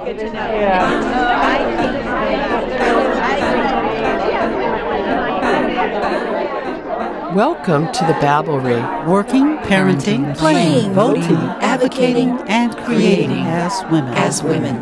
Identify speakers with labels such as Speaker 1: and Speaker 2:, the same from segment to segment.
Speaker 1: Welcome to the Babblery.
Speaker 2: Working, parenting,
Speaker 3: playing,
Speaker 2: voting, advocating, and creating as women.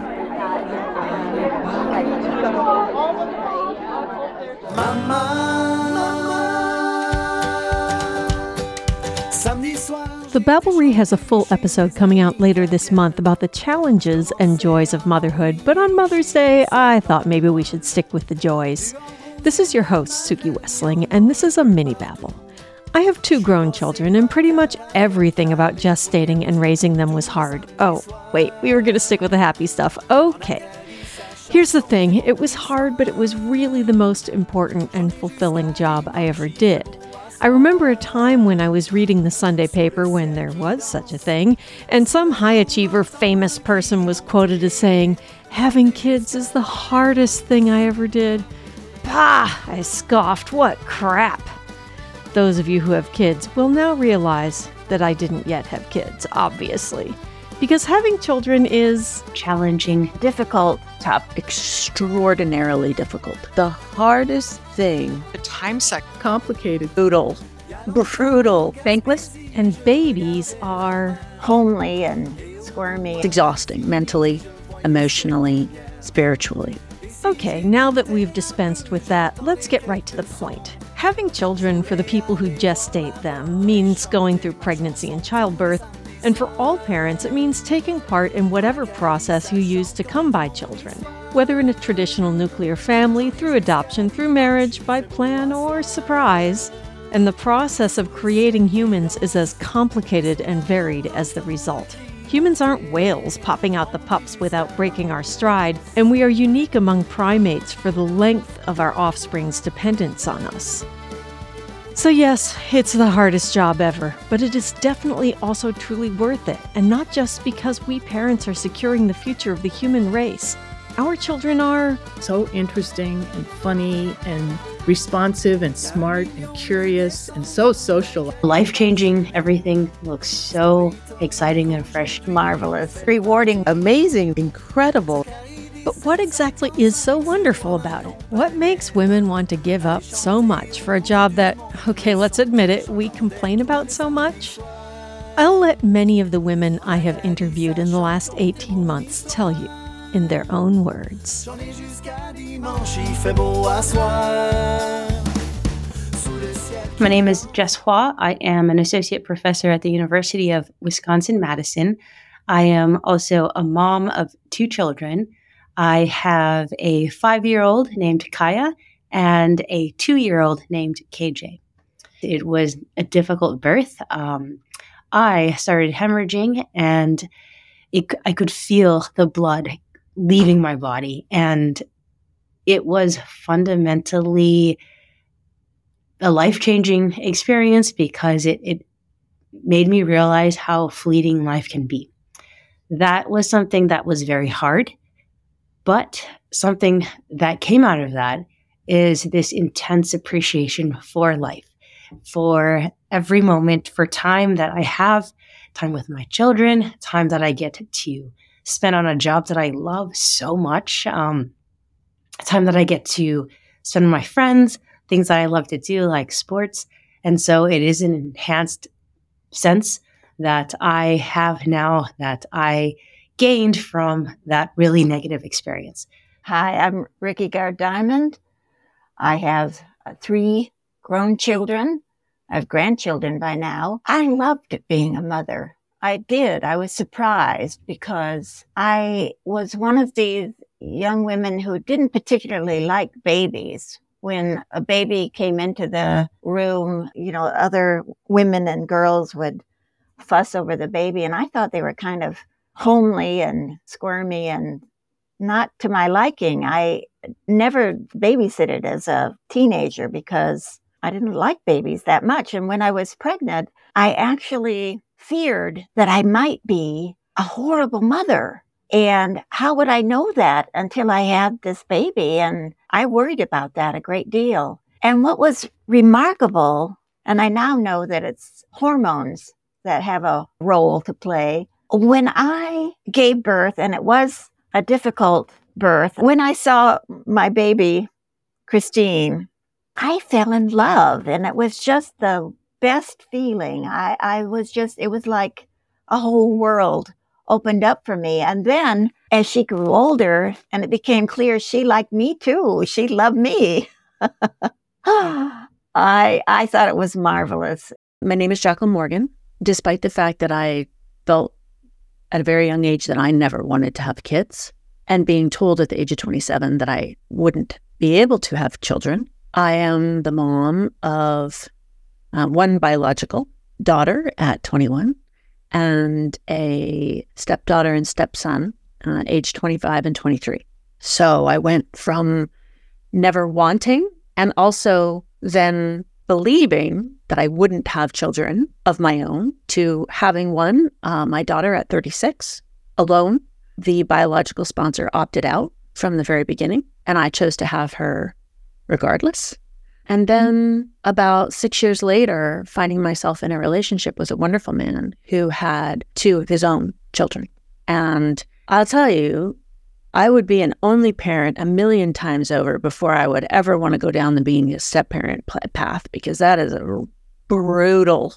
Speaker 3: The Babblery has a full episode coming out later this month about the challenges and joys of motherhood, but on Mother's Day, I thought maybe we should stick with the joys. This is your host, Suki Wessling, and this is a mini babble. I have 2 grown children, and pretty much everything about gestating and raising them was hard. Oh, wait, we were going to stick with the happy stuff. Okay. Here's the thing. It was hard, but it was really the most important and fulfilling job I ever did. I remember a time when I was reading the Sunday paper when there was such a thing, and some high achiever famous person was quoted as saying, "Having kids is the hardest thing I ever did." Bah! I scoffed. What crap! Those of you who have kids will now realize that I didn't yet have kids, obviously. Because having children is
Speaker 4: challenging, difficult, tough, extraordinarily difficult. The hardest thing.
Speaker 1: The time suck.
Speaker 2: Complicated.
Speaker 4: Brutal, thankless,
Speaker 3: and babies are
Speaker 4: homely and squirmy. It's exhausting mentally, emotionally, spiritually.
Speaker 3: Okay, now that we've dispensed with that, let's get right to the point. Having children for the people who gestate them means going through pregnancy and childbirth, and for all parents, it means taking part in whatever process you use to come by children, whether in a traditional nuclear family, through adoption, through marriage, by plan, or surprise. And the process of creating humans is as complicated and varied as the result. Humans aren't whales popping out the pups without breaking our stride, and we are unique among primates for the length of our offspring's dependence on us. So yes, it's the hardest job ever, but it is definitely also truly worth it, and not just because we parents are securing the future of the human race. Our children are
Speaker 2: So interesting and funny and responsive and smart and curious and so social.
Speaker 4: Life-changing. Everything looks so exciting and fresh. Marvelous. Rewarding.
Speaker 1: Amazing, incredible.
Speaker 3: But what exactly is so wonderful about it? What makes women want to give up so much for a job that, okay, let's admit it, we complain about so much? I'll let many of the women I have interviewed in the last 18 months tell you in their own words.
Speaker 4: My name is Jess Hua. I am an associate professor at the University of Wisconsin-Madison. I am also a mom of 2 children. I have a 5-year-old named Kaya and a 2-year-old named KJ. It was a difficult birth. I started hemorrhaging, and I could feel the blood leaving my body. And it was fundamentally a life-changing experience because it made me realize how fleeting life can be. That was something that was very hard. But something that came out of that is this intense appreciation for life, for every moment, for time that I have, time with my children, time that I get to spend on a job that I love so much, time that I get to spend with my friends, things that I love to do like sports. And so it is an enhanced sense that I have now that I gained from that really negative experience.
Speaker 5: Hi, I'm Ricky Gard Diamond. I have 3 grown children. I have grandchildren by now. I loved being a mother. I did. I was surprised because I was one of these young women who didn't particularly like babies. When a baby came into the room, other women and girls would fuss over the baby, and I thought they were kind of homely and squirmy and not to my liking. I never babysitted as a teenager because I didn't like babies that much. And when I was pregnant, I actually feared that I might be a horrible mother. And how would I know that until I had this baby? And I worried about that a great deal. And what was remarkable, and I now know that it's hormones that have a role to play. When I gave birth, and it was a difficult birth. When I saw my baby, Christine, I fell in love, and it was just the best feeling. It was like a whole world opened up for me. And then as she grew older and it became clear she liked me too, she loved me. I thought it was marvelous.
Speaker 6: My name is Jacqueline Morgan. Despite the fact that I felt at a very young age that I never wanted to have kids, and being told at the age of 27 that I wouldn't be able to have children, I am the mom of one biological daughter at 21 and a stepdaughter and stepson at age 25 and 23. So I went from never wanting and also then believing that I wouldn't have children of my own to having one, my daughter at 36, alone. The biological sponsor opted out from the very beginning, and I chose to have her regardless. And then about 6 years later, finding myself in a relationship with a wonderful man who had 2 of his own children. And I'll tell you, I would be an only parent a million times over before I would ever want to go down the being a step-parent path, because that is a brutal.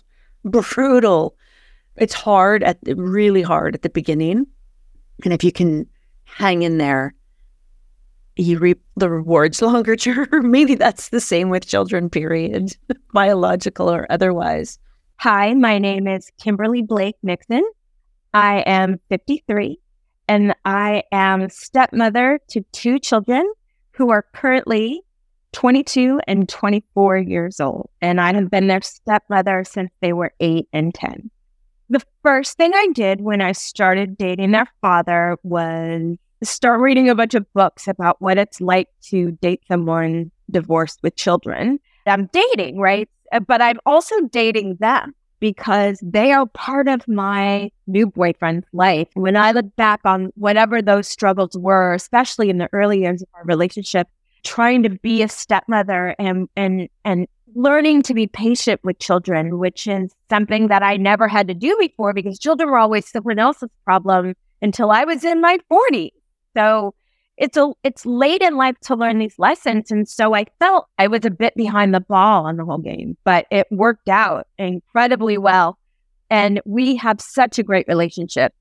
Speaker 6: It's really hard at the beginning. And if you can hang in there, you reap the rewards longer term. Maybe that's the same with children, period, biological or otherwise.
Speaker 7: Hi, my name is Kimberly Blake Nixon. I am 53, and I am stepmother to 2 children who are currently 22 and 24 years old. And I have been their stepmother since they were 8 and 10. The first thing I did when I started dating their father was start reading a bunch of books about what it's like to date someone divorced with children. I'm dating, right? But I'm also dating them because they are part of my new boyfriend's life. When I look back on whatever those struggles were, especially in the early years of our relationship, trying to be a stepmother and learning to be patient with children, which is something that I never had to do before because children were always someone else's problem until I was in my 40s. So it's late in life to learn these lessons. And so I felt I was a bit behind the ball on the whole game, but it worked out incredibly well. And we have such a great relationship.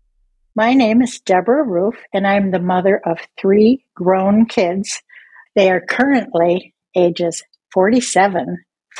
Speaker 8: My name is Deborah Roof, and I'm the mother of 3 grown kids. They are currently ages 47,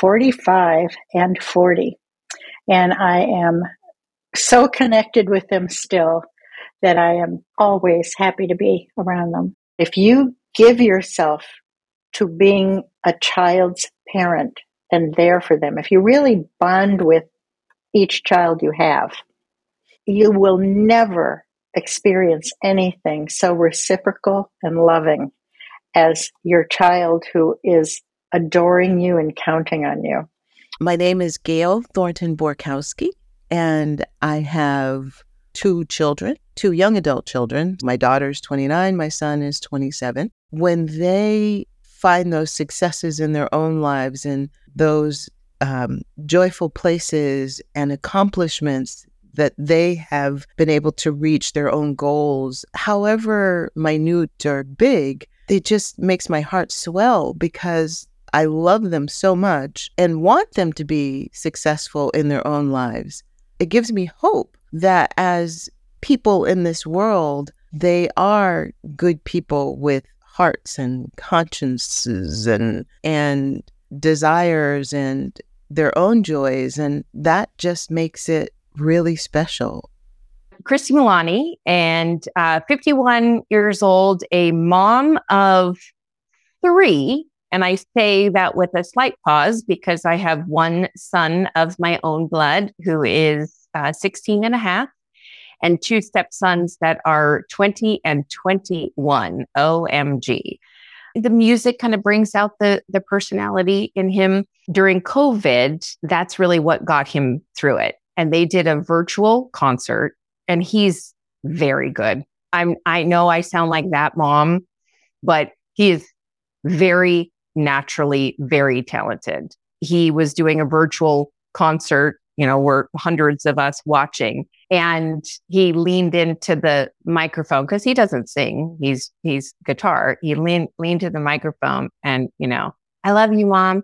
Speaker 8: 45, and 40. And I am so connected with them still that I am always happy to be around them. If you give yourself to being a child's parent and there for them, if you really bond with each child you have, you will never experience anything so reciprocal and loving as your child who is adoring you and counting on you.
Speaker 9: My name is Gail Thornton Borkowski, and I have 2 children, 2 young adult children. My daughter's 29, my son is 27. When they find those successes in their own lives and those joyful places and accomplishments that they have been able to reach their own goals, however minute or big, it just makes my heart swell because I love them so much and want them to be successful in their own lives. It gives me hope that as people in this world, they are good people with hearts and consciences and desires and their own joys. And that just makes it really special.
Speaker 7: Christy Milani, and 51 years old, a mom of 3. And I say that with a slight pause because I have one son of my own blood who is 16 and a half, and 2 stepsons that are 20 and 21. OMG. The music kind of brings out the personality in him. During COVID, that's really what got him through it. And they did a virtual concert, and he's very good. I know I sound like that mom, but he is very naturally very talented. He was doing a virtual concert
Speaker 10: were hundreds of us watching. And he leaned into the microphone because he doesn't sing. He's guitar. He leaned to the microphone and, I love you, Mom.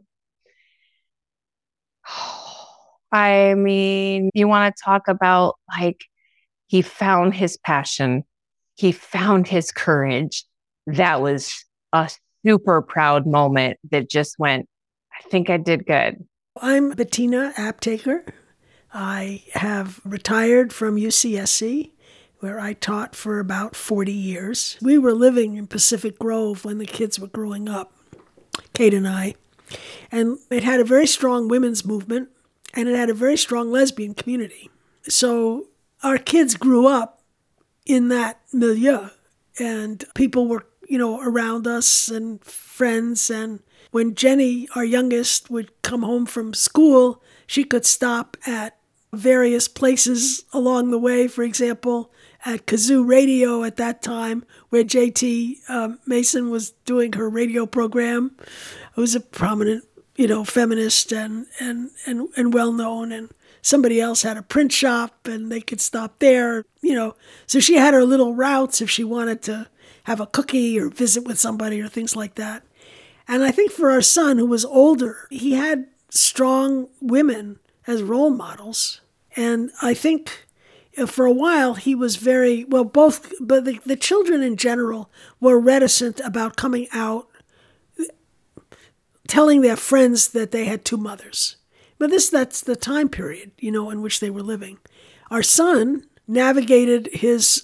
Speaker 10: I mean, you want to talk about he found his passion. He found his courage. That was a super proud moment that just went, I think I did good.
Speaker 11: I'm Bettina Aptaker. I have retired from UCSC, where I taught for about 40 years. We were living in Pacific Grove when the kids were growing up, Kate and I. And it had a very strong women's movement, and it had a very strong lesbian community. So our kids grew up in that milieu, and people were, around us and friends. And when Jenny, our youngest, would come home from school, she could stop at various places along the way. For example, at Kazoo Radio at that time, where J.T. Mason was doing her radio program, who was a prominent, feminist and well known. And somebody else had a print shop, and they could stop there. So she had her little routes if she wanted to have a cookie or visit with somebody or things like that. And I think for our son, who was older, he had strong women as role models. And I think for a while he was very, but the children in general were reticent about coming out, telling their friends that they had two mothers. But that's the time period, in which they were living. Our son navigated his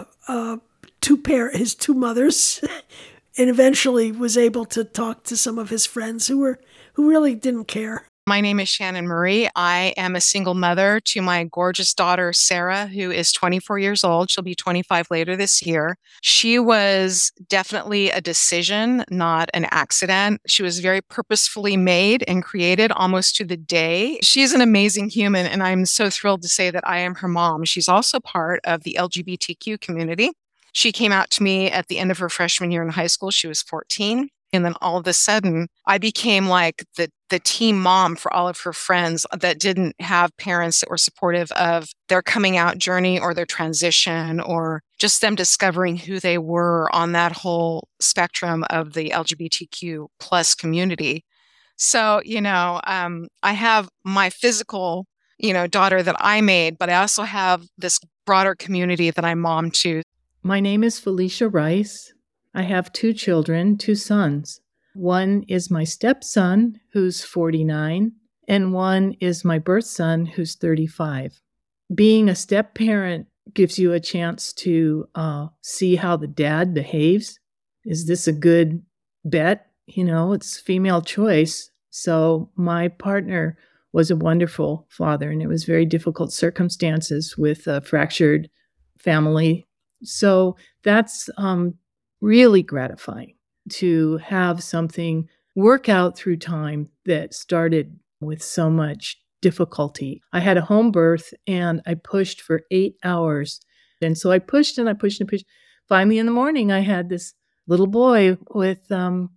Speaker 11: two mothers and eventually was able to talk to some of his friends who really didn't care.
Speaker 12: My name is Shannon Murray. I am a single mother to my gorgeous daughter, Sarah, who is 24 years old. She'll be 25 later this year. She was definitely a decision, not an accident. She was very purposefully made and created almost to the day. She's an amazing human, and I'm so thrilled to say that I am her mom. She's also part of the LGBTQ community. She came out to me at the end of her freshman year in high school. She was 14. And then all of a sudden, I became like the team mom for all of her friends that didn't have parents that were supportive of their coming out journey or their transition or just them discovering who they were on that whole spectrum of the LGBTQ plus community. So, I have my physical, daughter that I made, but I also have this broader community that I'm mom to.
Speaker 2: My name is Felicia Rice. I have two children, two sons. One is my stepson, who's 49, and one is my birth son, who's 35. Being a step parent gives you a chance to see how the dad behaves. Is this a good bet? It's female choice. So my partner was a wonderful father, and it was very difficult circumstances with a fractured family. So that's really gratifying to have something work out through time that started with so much difficulty. I had a home birth and I pushed for 8 hours. And so I pushed and I pushed and pushed. Finally in the morning, I had this little boy with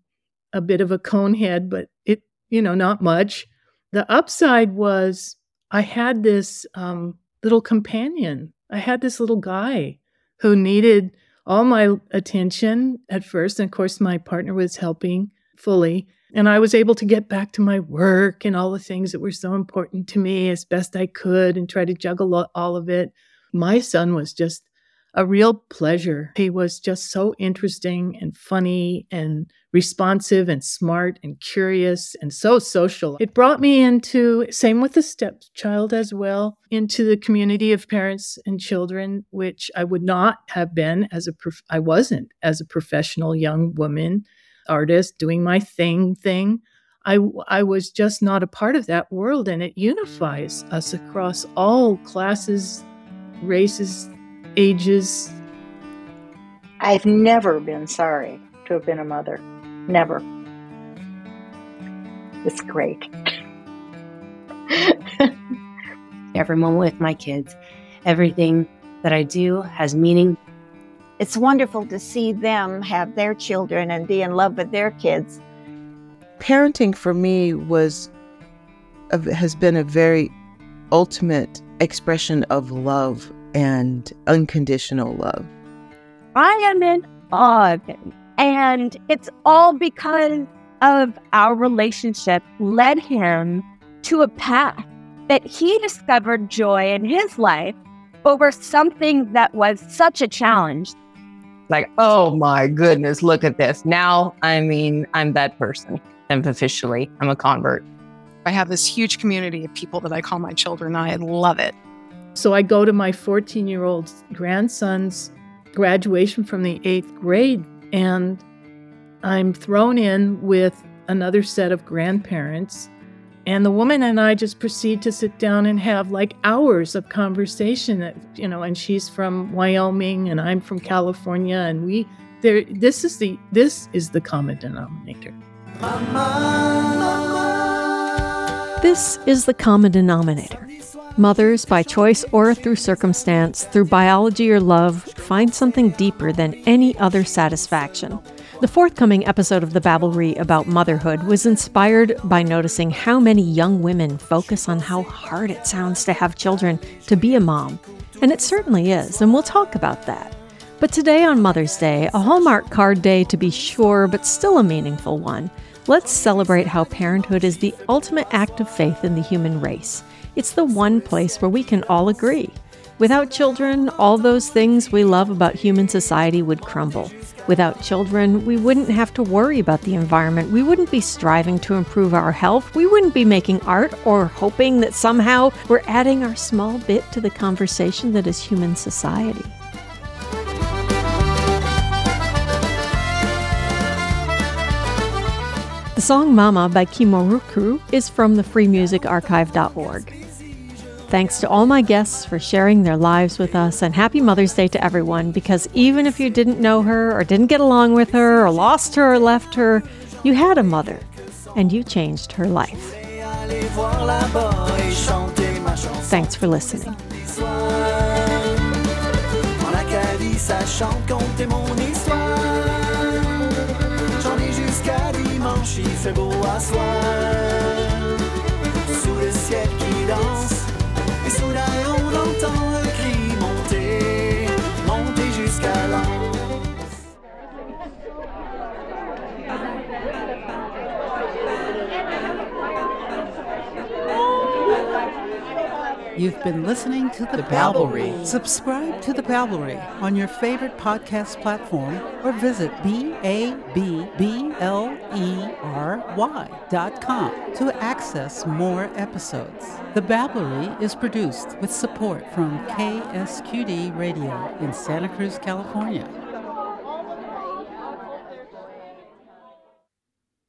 Speaker 2: a bit of a cone head, but it, not much. The upside was I had this little companion. I had this little guy who needed all my attention at first. And of course, my partner was helping fully. And I was able to get back to my work and all the things that were so important to me as best I could and try to juggle all of it. My son was just a real pleasure. He was just so interesting and funny and responsive and smart and curious and so social. It brought me into, same with the stepchild as well, into the community of parents and children, which I would not have been I wasn't as a professional young woman, artist, doing my thing. I was just not a part of that world, and it unifies us across all classes, races, ages.
Speaker 8: I've never been sorry to have been a mother. Never. It's great.
Speaker 4: Every moment with my kids, everything that I do has meaning.
Speaker 5: It's wonderful to see them have their children and be in love with their kids.
Speaker 9: Parenting for me has been a very ultimate expression of love and unconditional love?
Speaker 7: I am in awe of him. And it's all because of our relationship led him to a path that he discovered joy in his life over something that was such a challenge.
Speaker 10: Like, oh my goodness, look at this. Now, I'm that person. I'm a convert.
Speaker 12: I have this huge community of people that I call my children. I love it.
Speaker 2: So I go to my 14-year-old grandson's graduation from the 8th grade, and I'm thrown in with another set of grandparents. And the woman and I just proceed to sit down and have like hours of conversation, and she's from Wyoming and I'm from California. And this is the common denominator.
Speaker 3: This is the common denominator. Mothers, by choice or through circumstance, through biology or love, find something deeper than any other satisfaction. The forthcoming episode of The Babblery about motherhood was inspired by noticing how many young women focus on how hard it sounds to have children, to be a mom. And it certainly is, and we'll talk about that. But today on Mother's Day, a Hallmark card day to be sure, but still a meaningful one, let's celebrate how parenthood is the ultimate act of faith in the human race. It's the one place where we can all agree. Without children, all those things we love about human society would crumble. Without children, we wouldn't have to worry about the environment. We wouldn't be striving to improve our health. We wouldn't be making art or hoping that somehow we're adding our small bit to the conversation that is human society. The song Mama by Kimoruku is from the freemusicarchive.org. Thanks to all my guests for sharing their lives with us, and happy Mother's Day to everyone, because even if you didn't know her or didn't get along with her or lost her or left her, you had a mother and you changed her life. Thanks for listening.
Speaker 13: Il fait beau à soir, sous le ciel qui danse, et soudain on entend un cri monter, monter jusqu'à l'anse.
Speaker 14: You've been listening to The Babblery. Subscribe to The Babblery on your favorite podcast platform or visit BABBLERY.com to access more episodes. The Babblery is produced with support from KSQD Radio in Santa Cruz, California.